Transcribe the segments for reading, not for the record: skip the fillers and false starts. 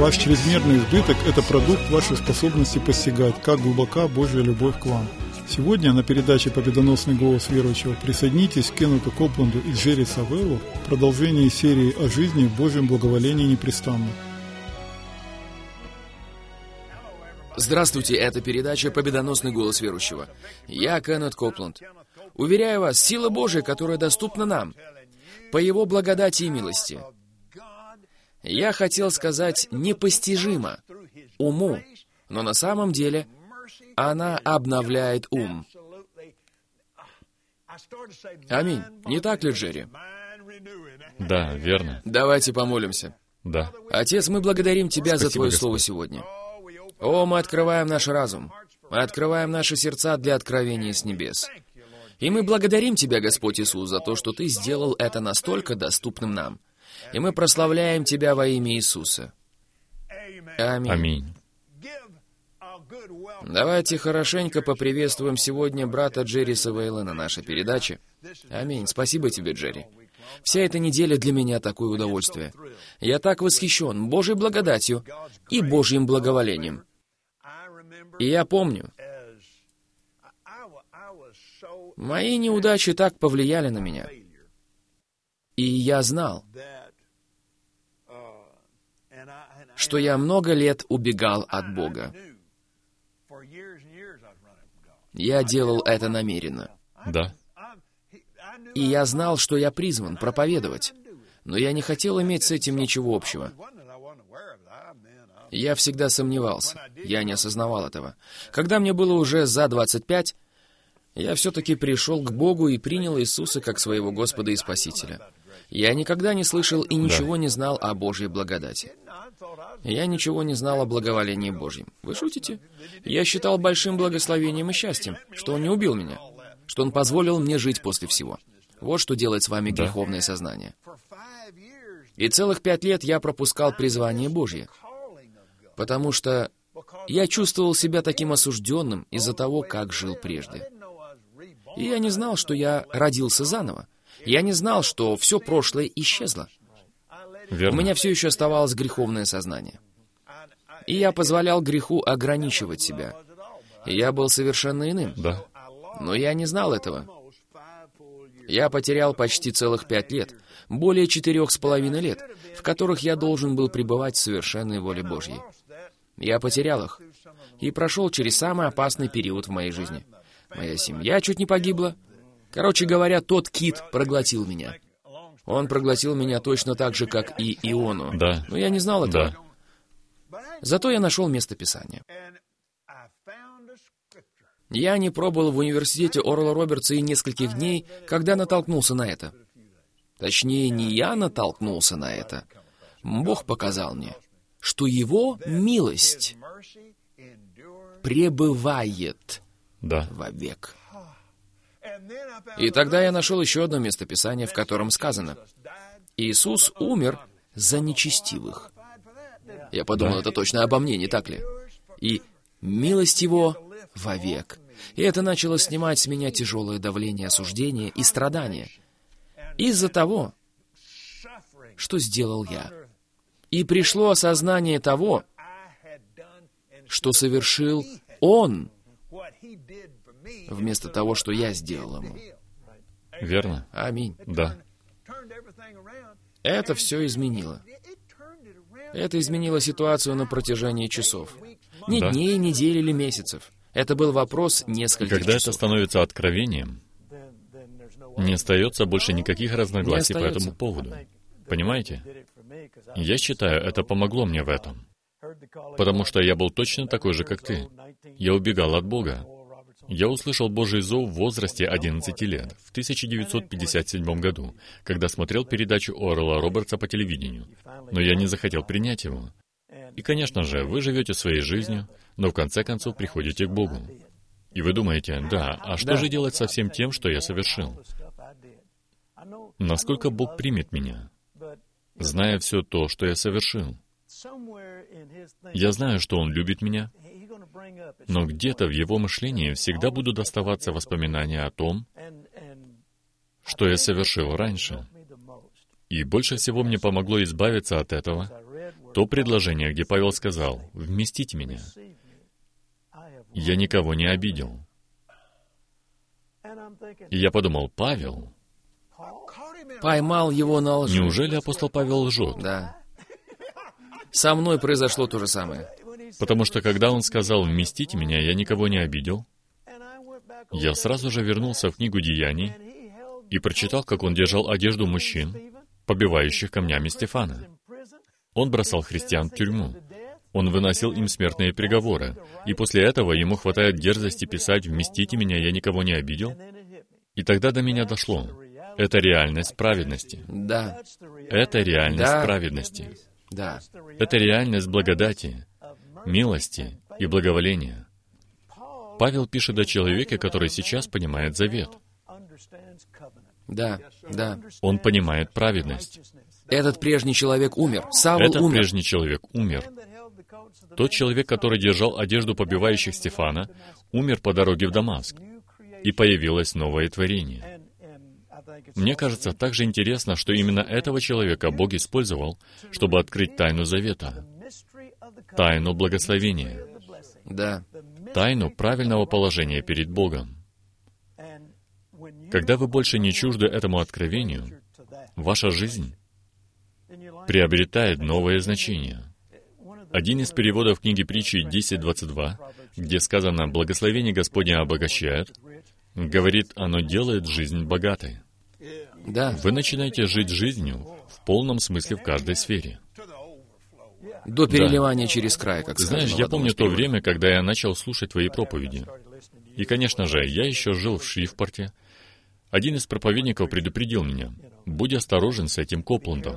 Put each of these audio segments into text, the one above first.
Ваш чрезмерный избыток – это продукт вашей способности постигать, как глубока Божья любовь к вам. Сегодня на передаче «Победоносный голос верующего» присоединитесь к Кеннету Копланду и Джерри Савеллу в продолжении серии о жизни в Божьем благоволении непрестанно. Здравствуйте, это передача «Победоносный голос верующего». Я Кеннет Копланд. Уверяю вас, сила Божия, которая доступна нам, по Его благодати и милости. Я хотел сказать непостижимо уму, но на самом деле она обновляет ум. Аминь. Не так ли, Джерри? Да, верно. Давайте помолимся. Да. Отец, мы благодарим Тебя за Спасибо, Твое Господь. Слово сегодня. О, мы открываем наш разум. Мы открываем наши сердца для откровения с небес. И мы благодарим Тебя, Господь Иисус, за то, что Ты сделал это настолько доступным нам. И мы прославляем Тебя во имя Иисуса. Аминь. Аминь. Давайте хорошенько поприветствуем сегодня брата Джерри Савелла на нашей передаче. Аминь. Спасибо тебе, Джерри. Вся эта неделя для меня такое удовольствие. Я так восхищен Божьей благодатью и Божьим благоволением. И я помню, мои неудачи так повлияли на меня. И я знал, что я много лет убегал от Бога. Я делал это намеренно. Да. И я знал, что я призван проповедовать, но я не хотел иметь с этим ничего общего. Я всегда сомневался, я не осознавал этого. Когда мне было уже за 25, я все-таки пришел к Богу и принял Иисуса как своего Господа и Спасителя. Я никогда не слышал и ничего не знал о Божьей благодати. Я ничего не знал о благоволении Божьем. Вы шутите? Я считал большим благословением и счастьем, что Он не убил меня, что Он позволил мне жить после всего. Вот что делает с вами греховное сознание. И целых 5 лет я пропускал призвание Божье, потому что я чувствовал себя таким осужденным из-за того, как жил прежде. И я не знал, что я родился заново. Я не знал, что все прошлое исчезло. Верно. У меня все еще оставалось греховное сознание. И я позволял греху ограничивать себя. И я был совершенно иным. Да. Но я не знал этого. Я потерял почти целых 5 лет, более 4,5 лет, в которых я должен был пребывать в совершенной воле Божьей. Я потерял их и прошел через самый опасный период в моей жизни. Моя семья чуть не погибла. Короче говоря, тот кит проглотил меня. Он проглотил меня точно так же, как и Иону. Да. Но я не знал этого. Да. Зато я нашел место Писания. Я не пробыл в университете Орла Робертса и нескольких дней, когда натолкнулся на это. Точнее, не я натолкнулся на это. Бог показал мне, что Его милость пребывает Да. вовек. И тогда я нашел еще одно место Писания, в котором сказано: Иисус умер за нечестивых. Я подумал, Да. это точно обо мне, не так ли? И милость Его вовек. И это начало снимать с меня тяжелое давление осуждения и страдания из-за того, что сделал я. И пришло осознание того, что совершил Он, вместо того, что я сделал Ему. Верно. Аминь. Да. Это все изменило. Это изменило ситуацию на протяжении часов. Не Да. дней, недель или месяцев. Это был вопрос И нескольких когда это часов. становится откровением, не остается больше никаких разногласий по остается. этому поводу. Понимаете? Я считаю, это помогло мне в этом. Потому что я был точно такой же, как ты. Я убегал от Бога. Я услышал Божий зов в возрасте 11 лет, в 1957 году, когда смотрел передачу Орла Робертса по телевидению. Но я не захотел принять его. И, конечно же, вы живете своей жизнью, но в конце концов приходите к Богу. И вы думаете, да, а что Да. же делать со всем тем, что я совершил? Насколько Бог примет меня, зная все то, что я совершил? Я знаю, что Он любит меня, но где-то в Его мышлении всегда будут доставаться воспоминания о том, что я совершил раньше. И больше всего мне помогло избавиться от этого, то предложение, где Павел сказал: «Вместите меня, я никого не обидел». И я подумал: Павел? Поймал его на лжи. Неужели апостол Павел лжет? Да. Со мной произошло то же самое. Потому что когда он сказал: «Вместите меня, я никого не обидел», я сразу же вернулся в книгу Деяний и прочитал, как он держал одежду мужчин, побивающих камнями Стефана. Он бросал христиан в тюрьму. Он выносил им смертные приговоры. И после этого ему хватает дерзости писать: «Вместите меня, я никого не обидел». И тогда до меня дошло. Это реальность праведности. Да. Это реальность Да. праведности. Да. Это реальность благодати, милости и благоволения. Павел пишет о человеке, который сейчас понимает завет. Да. Да. Он понимает праведность. Этот прежний человек умер. Савл Этот умер. прежний человек умер. Тот человек, который держал одежду побивающих Стефана, умер по дороге в Дамаск. И появилось новое творение. Мне кажется, также интересно, что именно этого человека Бог использовал, чтобы открыть тайну завета, тайну благословения, Да. тайну правильного положения перед Богом. Когда вы больше не чужды этому откровению, ваша жизнь приобретает новое значение. Один из переводов книги притчи 10:22, где сказано «Благословение Господне обогащает», говорит, оно делает жизнь богатой. Да. Вы начинаете жить жизнью в полном смысле в каждой сфере. До переливания через край, как Ты сказано знаешь, в я одном помню из то переводов. время, когда я начал слушать твои проповеди. И, конечно же, я еще жил в Шрифпорте. Один из проповедников предупредил меня: «Будь осторожен с этим Копландом».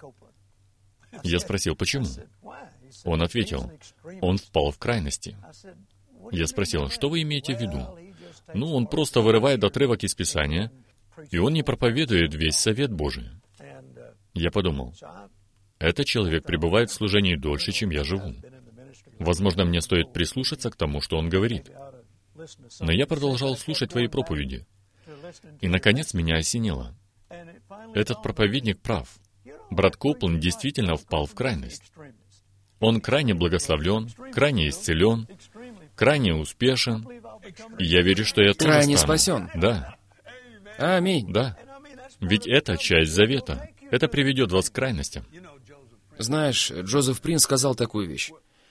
Я спросил, почему? Он ответил: «Он впал в крайности». Я спросил: «Что вы имеете в виду?» «Ну, он просто вырывает отрывок из Писания, и он не проповедует весь совет Божий». Я подумал: этот человек пребывает в служении дольше, чем я живу. Возможно, мне стоит прислушаться к тому, что он говорит. Но я продолжал слушать твои проповеди. И, наконец, меня осенило. Этот проповедник прав. Брат Копланд действительно впал в крайность. Он крайне благословлен, крайне исцелен, крайне успешен. И я верю, что я тоже Крайне стану. спасен. Да, Аминь. да. Ведь это часть завета. Это приведет вас к крайностям. Знаешь, Джозеф Принц сказал такую вещь.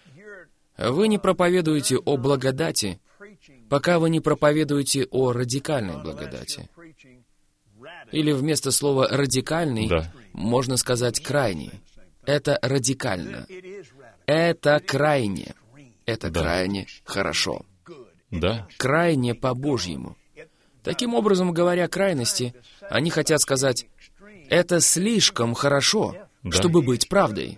Вы не проповедуете о благодати, пока вы не проповедуете о радикальной благодати. Или вместо слова «радикальный» Да. можно сказать «крайний». Это радикально. Это крайне. Это Да. крайне хорошо. Да, Крайне по-божьему. Таким образом, говоря крайности, они хотят сказать, это слишком хорошо, Да. чтобы быть правдой.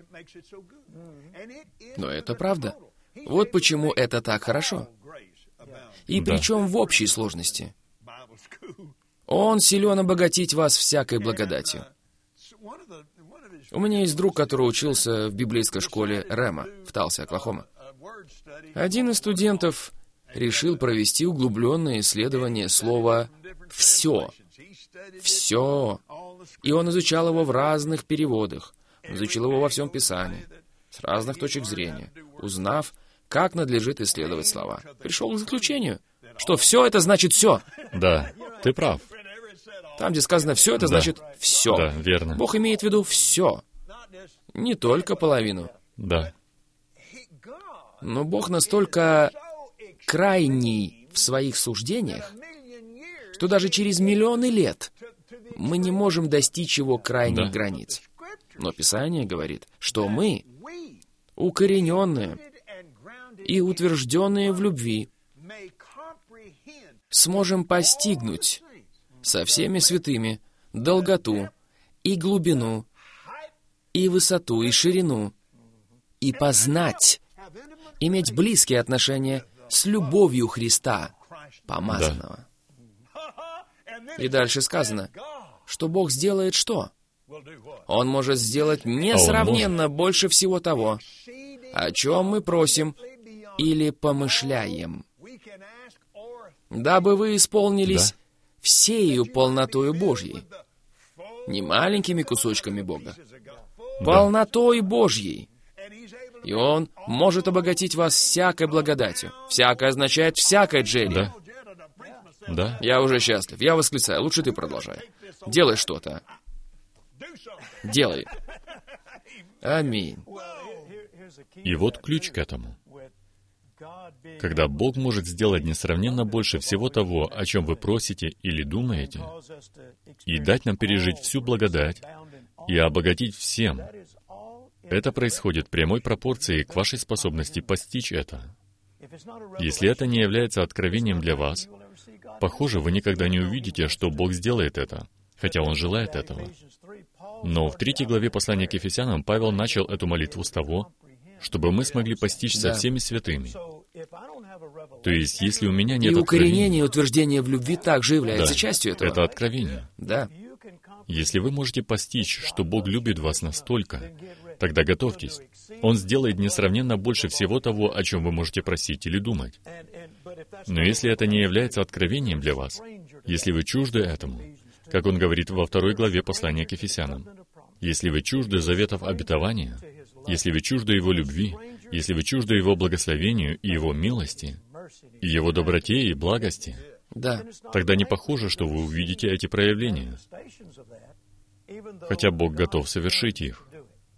Но это правда. Вот почему это так хорошо. И Да. причем в общей сложности. Он силен обогатить вас всякой благодатью. У меня есть друг, который учился в библейской школе Рема в Талсе, Оклахома. Один из студентов решил провести углубленное исследование слова «все». «Все». И он изучал его в разных переводах. Он изучил его во всем Писании, с разных точек зрения, узнав, как надлежит исследовать слова. Пришел к заключению, что «все» — это значит «все». да, ты прав. Там, где сказано «все», это Да. значит «все». Да, верно. Бог имеет в виду «все». Не только половину. Да, Но Бог настолько крайний в своих суждениях, что даже через миллионы лет мы не можем достичь его крайних Да. границ. Но Писание говорит, что мы, укорененные и утвержденные в любви, сможем постигнуть со всеми святыми долготу и глубину, и высоту, и ширину, и познать, иметь близкие отношения с любовью Христа, помазанного. И дальше сказано, что Бог сделает что? Он может сделать несравненно больше всего того, о чем мы просим или помышляем, дабы вы исполнились Да. всею полнотою Божьей, не маленькими кусочками Бога, полнотой Божьей. И Он может обогатить вас всякой благодатью. Всякое означает всякой, Джерри. Да. Да. Я уже счастлив. Я восклицаю. Лучше ты продолжай. Делай что-то. Делай. Аминь. И вот ключ к этому. Когда Бог может сделать несравненно больше всего того, о чем вы просите или думаете, и дать нам пережить всю благодать и обогатить всем, это происходит в прямой пропорции к вашей способности постичь это. Если это не является откровением для вас, похоже, вы никогда не увидите, что Бог сделает это, хотя Он желает этого. Но в 3 главе послания к Ефесянам Павел начал эту молитву с того, чтобы мы смогли постичь со всеми святыми. То есть, если у меня нет И укоренение и откровения, утверждение в любви также является да, частью этого. это откровение. Да. Если вы можете постичь, что Бог любит вас настолько, тогда готовьтесь. Он сделает несравненно больше всего того, о чем вы можете просить или думать. Но если это не является откровением для вас, если вы чужды этому, как он говорит во 2 главе послания к Ефесянам, если вы чужды заветов обетования, если вы чужды Его любви, если вы чужды Его благословению и Его милости, и Его доброте и благости, Да. тогда не похоже, что вы увидите эти проявления, хотя Бог готов совершить их.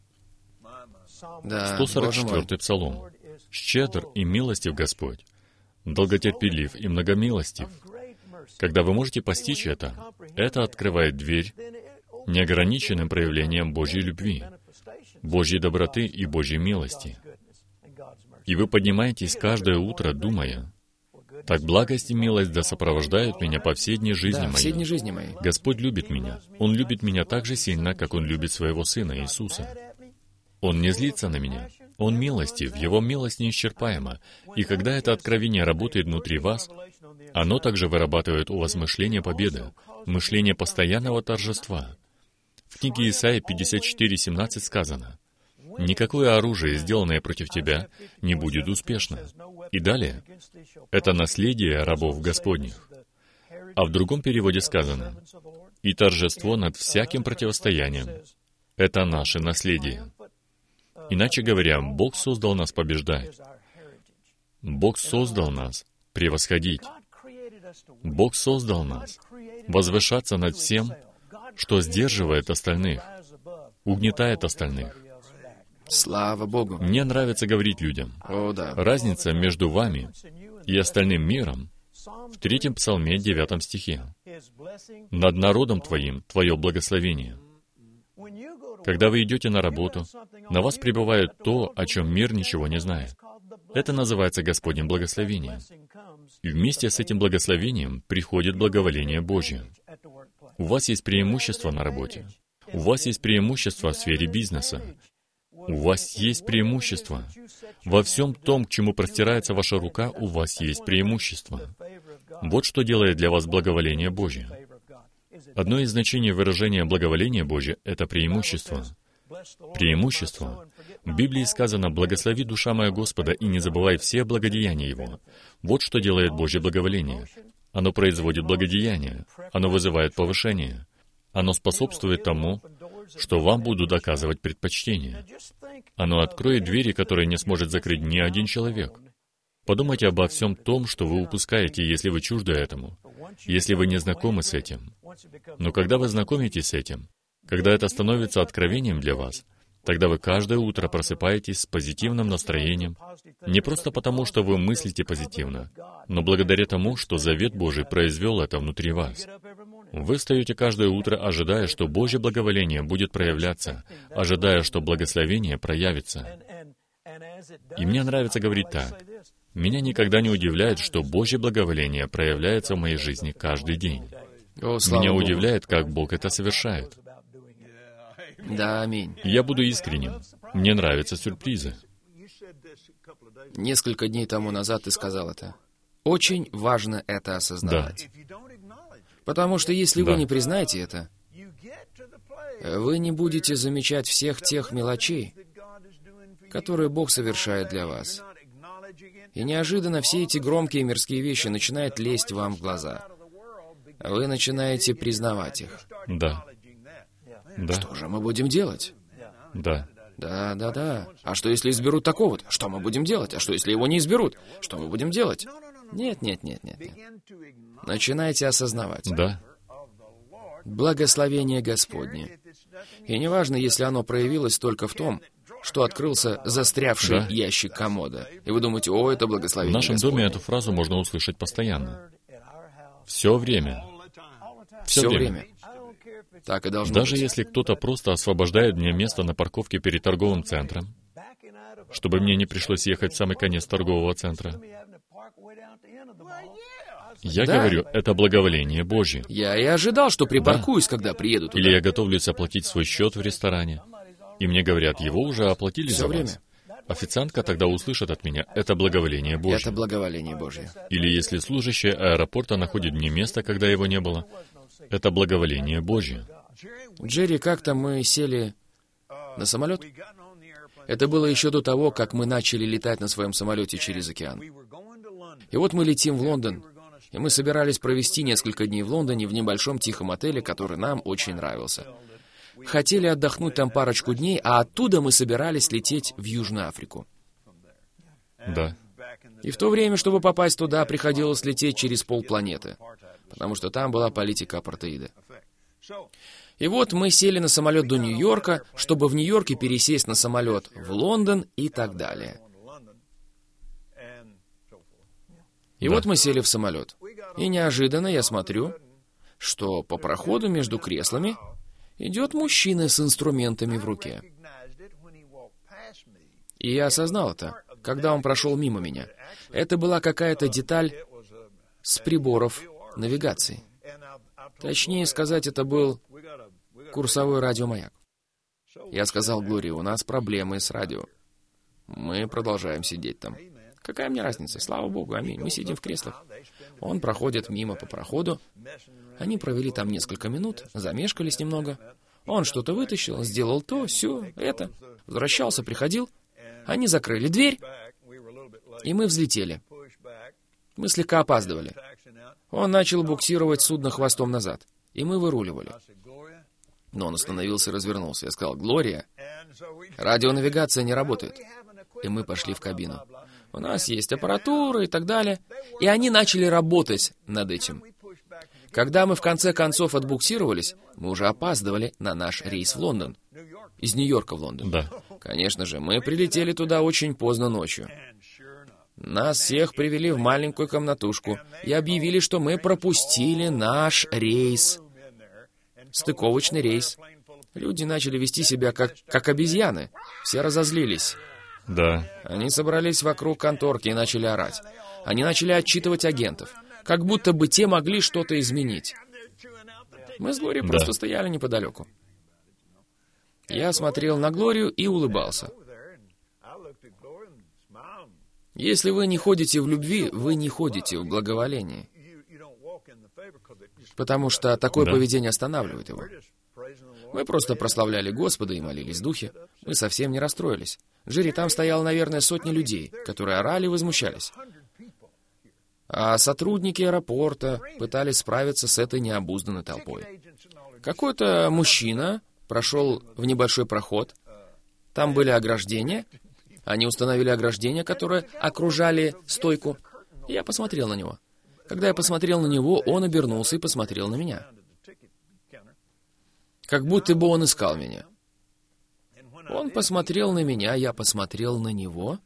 Да. Боже мой. 144-й Псалом. «Щедр и милостив Господь, долготерпелив и многомилостив». Когда вы можете постичь это открывает дверь неограниченным проявлением Божьей любви, Божьей доброты и Божьей милости. И вы поднимаетесь каждое утро, думая, «Так благость и милость да сопровождают меня по всей дни жизни Да, все дни моей». жизни моей. Господь любит меня. Он любит меня так же сильно, как Он любит Своего Сына Иисуса. Он не злится на меня. Он милостив, Его милость неисчерпаема. И когда это откровение работает внутри вас, оно также вырабатывает у вас мышление победы, мышление постоянного торжества. В книге Исаии 54:17 сказано, «Никакое оружие, сделанное против тебя, не будет успешно». И далее, «Это наследие рабов Господних». А в другом переводе сказано, «И торжество над всяким противостоянием — это наше наследие». Иначе говоря, Бог создал нас побеждать. Бог создал нас превосходить. Бог создал нас возвышаться над всем, что сдерживает остальных, угнетает остальных. Слава Богу. Мне нравится говорить людям. О, да. Разница между вами и остальным миром в 3 Псалме 9 стихе. «Над народом твоим твое благословение». Когда вы идете на работу, на вас пребывает то, о чем мир ничего не знает. Это называется Господним благословением. И вместе с этим благословением приходит благоволение Божье. У вас есть преимущество на работе. У вас есть преимущество в сфере бизнеса. У вас есть преимущество. Во всем том, к чему простирается ваша рука, у вас есть преимущество. Вот что делает для вас благоволение Божье. Одно из значений выражения благоволения Божье — это преимущество. Преимущество. В Библии сказано «Благослови, душа моя Господа, и не забывай все благодеяния Его». Вот что делает Божье благоволение. Оно производит благодеяние. Оно вызывает повышение. Оно способствует тому, что вам будут оказывать предпочтение. Оно откроет двери, которые не сможет закрыть ни один человек. Подумайте обо всем том, что вы упускаете, если вы чужды этому, если вы не знакомы с этим. Но когда вы знакомитесь с этим, когда это становится откровением для вас, тогда вы каждое утро просыпаетесь с позитивным настроением, не просто потому, что вы мыслите позитивно, но благодаря тому, что завет Божий произвел это внутри вас. Вы встаете каждое утро, ожидая, что Божье благоволение будет проявляться, ожидая, что благословение проявится. И мне нравится говорить так. Меня никогда не удивляет, что Божье благоволение проявляется в моей жизни каждый день. О, слава Меня Богу. удивляет, как Бог это совершает. Да, аминь. Я буду искренним. Мне нравятся сюрпризы. Несколько дней тому назад ты сказал это. Очень важно это осознавать. Потому что если вы Да. не признаете это, вы не будете замечать всех тех мелочей, которые Бог совершает для вас. И неожиданно все эти громкие мирские вещи начинают лезть вам в глаза. Вы начинаете признавать их. Да. Да. Что же мы будем делать? Да. Да. А что, если изберут такого-то? Что мы будем делать? А что, если его не изберут? Что мы будем делать? Нет. Начинайте осознавать. Да. Благословение Господне. И неважно, если оно проявилось только в том, что открылся застрявший ящик комода. И вы думаете, о, это В благословение нашем Господне. доме эту фразу можно услышать постоянно. Все время. Все время. Так и должно Даже быть. если кто-то просто освобождает мне место на парковке перед торговым центром, чтобы мне не пришлось ехать в самый конец торгового центра, я Да. говорю, это благоволение Божье. Я и ожидал, что припаркуюсь, когда приеду туда. Или я готовлюсь оплатить свой счет в ресторане, и мне говорят, его уже оплатили Всё за время. вас. Официантка тогда услышит от меня, это благоволение Это Божье. благоволение Божье. Или если служащий аэропорта находит мне место, когда его не было, это благоволение Божье. Джерри, как-то мы сели на самолет. Это было еще до того, как мы начали летать на своем самолете через океан. И вот мы летим в Лондон, и мы собирались провести несколько дней в Лондоне в небольшом тихом отеле, который нам очень нравился. Хотели отдохнуть там парочку дней, а оттуда мы собирались лететь в Южную Африку. Да. И в то время, чтобы попасть туда, приходилось лететь через полпланеты, потому что там была политика апартеида. И вот мы сели на самолет до Нью-Йорка, чтобы в Нью-Йорке пересесть на самолет в Лондон и так далее. И Да. вот мы сели в самолет. И неожиданно я смотрю, что по проходу между креслами идет мужчина с инструментами в руке. И я осознал это, когда он прошел мимо меня. Это была какая-то деталь с приборов навигации. Точнее сказать, это был курсовой радиомаяк. Я сказал Глории, у нас проблемы с радио. Мы продолжаем сидеть там. Какая мне разница? Слава Богу, аминь. Мы сидим в креслах. Он проходит мимо по проходу. Они провели там несколько минут, замешкались немного. Он что-то вытащил, сделал то, сё, это. Возвращался, приходил. Они закрыли дверь, и мы взлетели. Мы слегка опаздывали. Он начал буксировать судно хвостом назад, и мы выруливали. Но он остановился и развернулся. Я сказал, Глория, радионавигация не работает. И мы пошли в кабину. У нас есть аппаратура и так далее. И они начали работать над этим. Когда мы в конце концов отбуксировались, мы уже опаздывали на наш рейс в Лондон. Из Нью-Йорка в Лондон. Да. Конечно же, мы прилетели туда очень поздно ночью. Нас всех привели в маленькую комнатушку и объявили, что мы пропустили наш рейс. Стыковочный рейс. Люди начали вести себя как обезьяны. Все разозлились. Да. Они собрались вокруг конторки и начали орать. Они начали отчитывать агентов, как будто бы те могли что-то изменить. Мы с Глорией просто стояли неподалеку. Я смотрел на Глорию и улыбался. Если вы не ходите в любви, вы не ходите в благоволении. Потому что такое поведение останавливает его. Мы просто прославляли Господа и молились в духе. Мы совсем не расстроились. Джерри, там стояло, наверное, сотни людей, которые орали и возмущались. А сотрудники аэропорта пытались справиться с этой необузданной толпой. Какой-то мужчина прошел в небольшой проход. Там были ограждения. Они установили ограждения, которые окружали стойку. И я посмотрел на него. Когда я посмотрел на него, он обернулся и посмотрел на меня. Как будто бы он искал меня. Он посмотрел на меня, я посмотрел на него.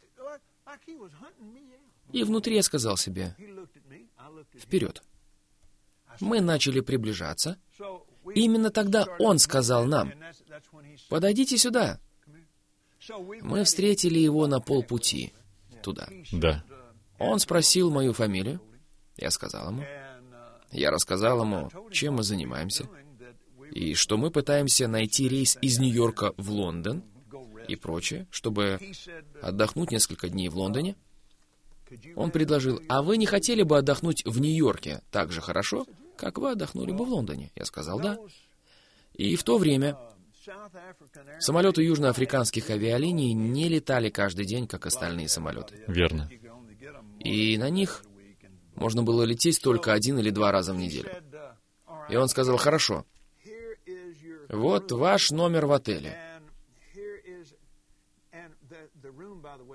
И внутри я сказал себе, вперед. Мы начали приближаться. Именно тогда он сказал нам, подойдите сюда. Мы встретили его на полпути туда. Да. Он спросил мою фамилию. Я сказал ему. Я рассказал ему, чем мы занимаемся. И что мы пытаемся найти рейс из Нью-Йорка в Лондон и прочее, чтобы отдохнуть несколько дней в Лондоне. Он предложил, а вы не хотели бы отдохнуть в Нью-Йорке так же хорошо, как вы отдохнули бы в Лондоне? Я сказал, да. И в то время самолеты южноафриканских авиалиний не летали каждый день, как остальные самолеты. Верно. И на них можно было лететь только 1 или 2 раза в неделю. И он сказал, хорошо, вот ваш номер в отеле.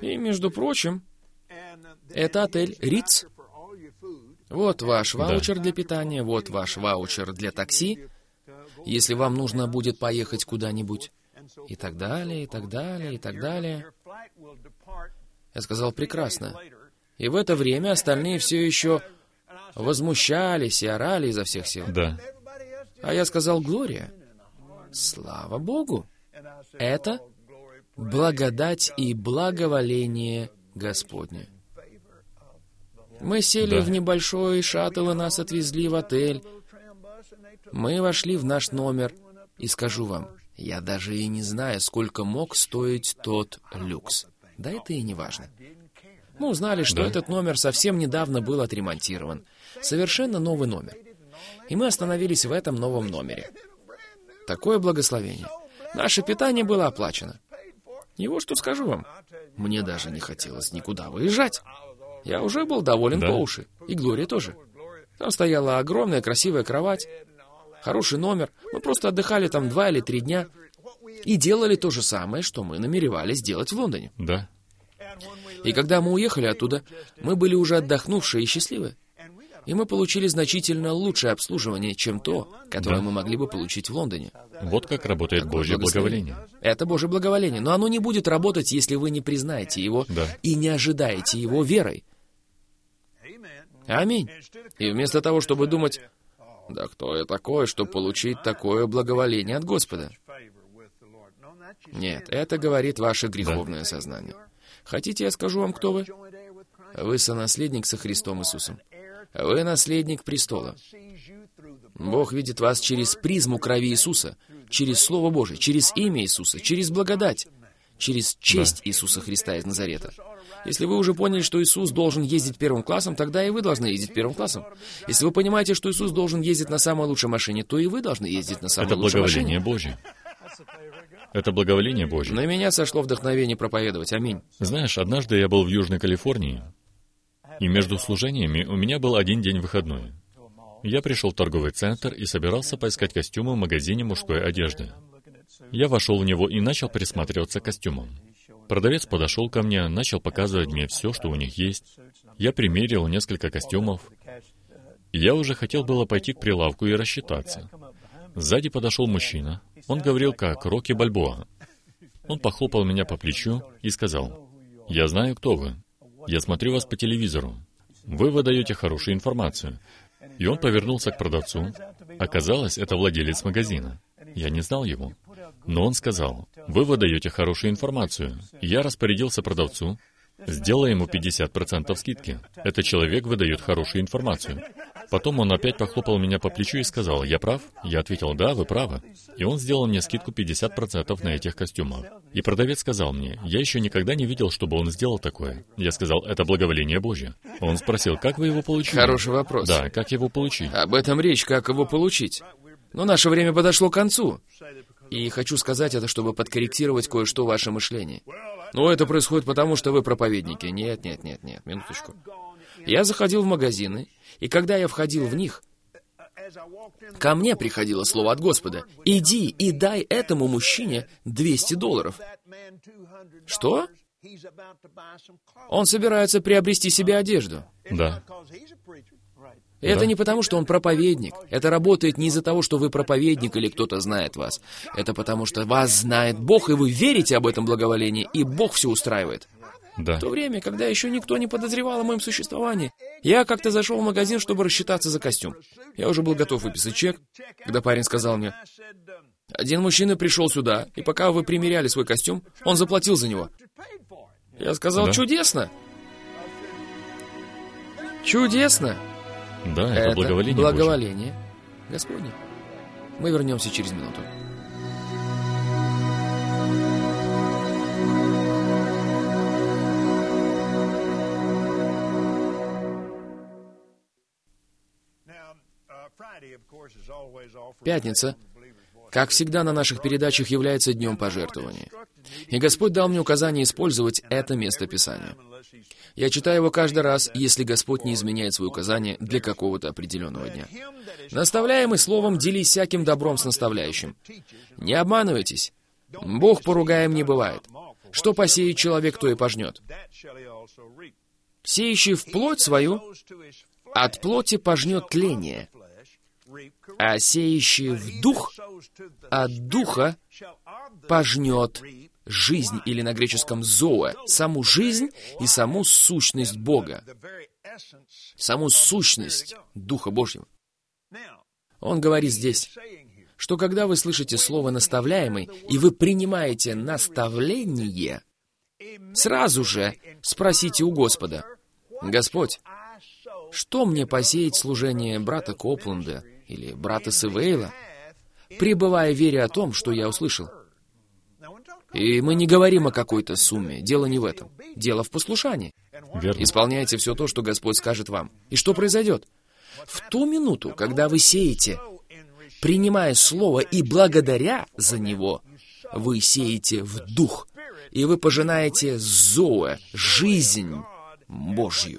И, между прочим, это отель Ritz. Вот ваш ваучер для питания, вот ваш ваучер для такси, если вам нужно будет поехать куда-нибудь. И так далее, и так далее, и так далее. Я сказал, прекрасно. И в это время остальные все еще возмущались и орали изо всех сил. Да. А я сказал, Глория, слава Богу, это благодать и благоволение Господне. Мы сели в небольшой шаттл, и нас отвезли в отель. Мы вошли в наш номер, и скажу вам, я даже и не знаю, сколько мог стоить тот люкс. Да это и не важно. Мы узнали, что этот номер совсем недавно был отремонтирован. Совершенно новый номер. И мы остановились в этом новом номере. Такое благословение. Наше питание было оплачено. И вот что скажу вам. Мне даже не хотелось никуда выезжать. Я уже был доволен по уши. И Глория тоже. Там стояла огромная красивая кровать, хороший номер. Мы просто отдыхали там 2 или 3 дня. И делали то же самое, что мы намеревались делать в Лондоне. Да. И когда мы уехали оттуда, мы были уже отдохнувшие и счастливы. И мы получили значительно лучшее обслуживание, чем то, которое мы могли бы получить в Лондоне. Вот как работает Божье благоволение. Это Божье благоволение, но оно не будет работать, если вы не признаете его и не ожидаете его верой. Аминь. И вместо того, чтобы думать, да кто я такой, чтобы получить такое благоволение от Господа? Нет, это говорит ваше греховное сознание. Хотите, я скажу вам, кто вы? Вы сонаследник со Христом Иисусом. Вы наследник престола. Бог видит вас через призму крови Иисуса, через Слово Божие, через имя Иисуса, через благодать, через честь Иисуса Христа из Назарета. Если вы уже поняли, что Иисус должен ездить первым классом, тогда и вы должны ездить первым классом. Если вы понимаете, что Иисус должен ездить на самой лучшей машине, то и вы должны ездить на самой лучшей машине. Это благоволение Божье. Это благоволение Божье. На меня сошло вдохновение проповедовать. Аминь. Знаешь, однажды я был в Южной Калифорнии, и между служениями у меня был один день выходной. Я пришел в торговый центр и собирался поискать костюмы в магазине мужской одежды. Я вошел в него и начал присматриваться к костюмам. Продавец подошел ко мне, начал показывать мне все, что у них есть. Я примерил несколько костюмов. И я уже хотел было пойти к прилавку и рассчитаться. Сзади подошел мужчина. Он говорил, как Рокки Бальбоа. Он похлопал меня по плечу и сказал, «Я знаю, кто вы. Я смотрю вас по телевизору. Вы выдаете хорошую информацию». И он повернулся к продавцу. Оказалось, это владелец магазина. Я не знал его. Но он сказал, «Вы выдаете хорошую информацию». И я распорядился продавцу, «Сделай ему 50% скидки. Этот человек выдает хорошую информацию». Потом он опять похлопал меня по плечу и сказал, «Я прав?» Я ответил, «Да, вы правы». И он сделал мне скидку 50% на этих костюмах. И продавец сказал мне, «Я еще никогда не видел, чтобы он сделал такое». Я сказал, «Это благоволение Божье». Он спросил, «Как вы его получили?» Хороший вопрос. Да, как его получить? Об этом речь, как его получить. Но наше время подошло к концу. И хочу сказать это, чтобы подкорректировать кое-что в вашем мышлении. Ну, это происходит потому, что вы проповедники. Нет, минуточку. Я заходил в магазины, и когда я входил в них, ко мне приходило слово от Господа. «Иди и дай этому мужчине $200. Что? Он собирается приобрести себе одежду. Да. И это не потому, что он проповедник. Это работает не из-за того, что вы проповедник или кто-то знает вас. Это потому, что вас знает Бог, и вы верите об этом благоволении, и Бог все устраивает. Да. В то время, когда еще никто не подозревал о моем существовании, я как-то зашел в магазин, чтобы рассчитаться за костюм. Я уже был готов выписать чек, когда парень сказал мне, «Один мужчина пришел сюда, и пока вы примеряли свой костюм, он заплатил за него». Я сказал, «Чудесно! Чудесно!» Да, это благоволение благоволение Господне. Мы вернемся через минуту. Пятница, как всегда на наших передачах, является днем пожертвования. И Господь дал мне указание использовать это место Писания. Я читаю его каждый раз, если Господь не изменяет свои указания для какого-то определенного дня. Наставляемый словом, делись всяким добром с наставляющим. Не обманывайтесь. Бог поругаем не бывает. Что посеет человек, то и пожнет. Сеющий в плоть свою, от плоти пожнет тление, а сеющий в дух, от духа пожнет жизнь, или на греческом «зоэ», саму жизнь и саму сущность Бога, саму сущность Духа Божьего. Он говорит здесь, что когда вы слышите слово «наставляемый», и вы принимаете наставление, сразу же спросите у Господа: «Господь, что мне посеять служение брата Копланда или брата Севейла, пребывая в вере о том, что я услышал?» И мы не говорим о какой-то сумме. Дело не в этом. Дело в послушании. Верно. Исполняйте все то, что Господь скажет вам. И что произойдет? В ту минуту, когда вы сеете, принимая Слово и благодаря за него, вы сеете в дух, и вы пожинаете зоэ, жизнь Божью.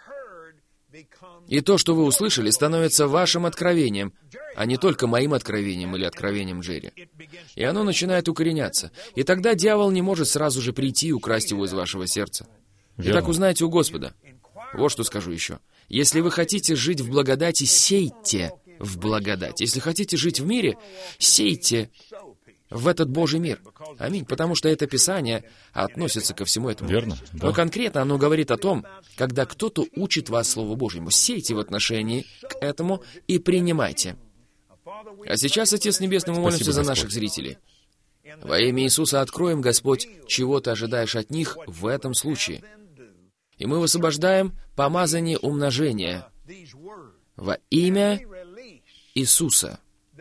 И то, что вы услышали, становится вашим откровением, а не только моим откровением или откровением Джерри. И оно начинает укореняться. И тогда дьявол не может сразу же прийти и украсть его из вашего сердца. Итак, узнайте у Господа. Вот что скажу еще. Если вы хотите жить в благодати, сейте в благодать. Если хотите жить в мире, сейте в этот Божий мир. Аминь. Потому что это Писание относится ко всему этому. Верно, да. Но конкретно оно говорит о том, когда кто-то учит вас Слову Божьему. Сейте в отношении к этому и принимайте. А сейчас, Отец Небесный, мы молимся Спасибо, за Господь. наших зрителей. Во имя Иисуса откроем, Господь, чего Ты ожидаешь от них в этом случае. И мы высвобождаем помазание умножения во имя Иисуса.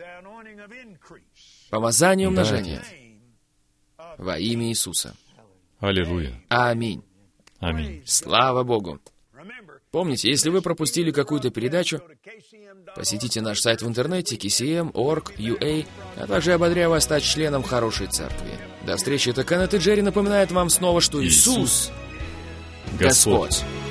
Помазание умножения во имя Иисуса. Аллилуйя. Аминь. Аминь. Слава Богу. Помните, если вы пропустили какую-то передачу, посетите наш сайт в интернете kcm.org.ua, а также ободряю вас стать членом хорошей церкви. До встречи. Это Кеннет и Джерри напоминает вам снова, что Иисус — Господь. Господь.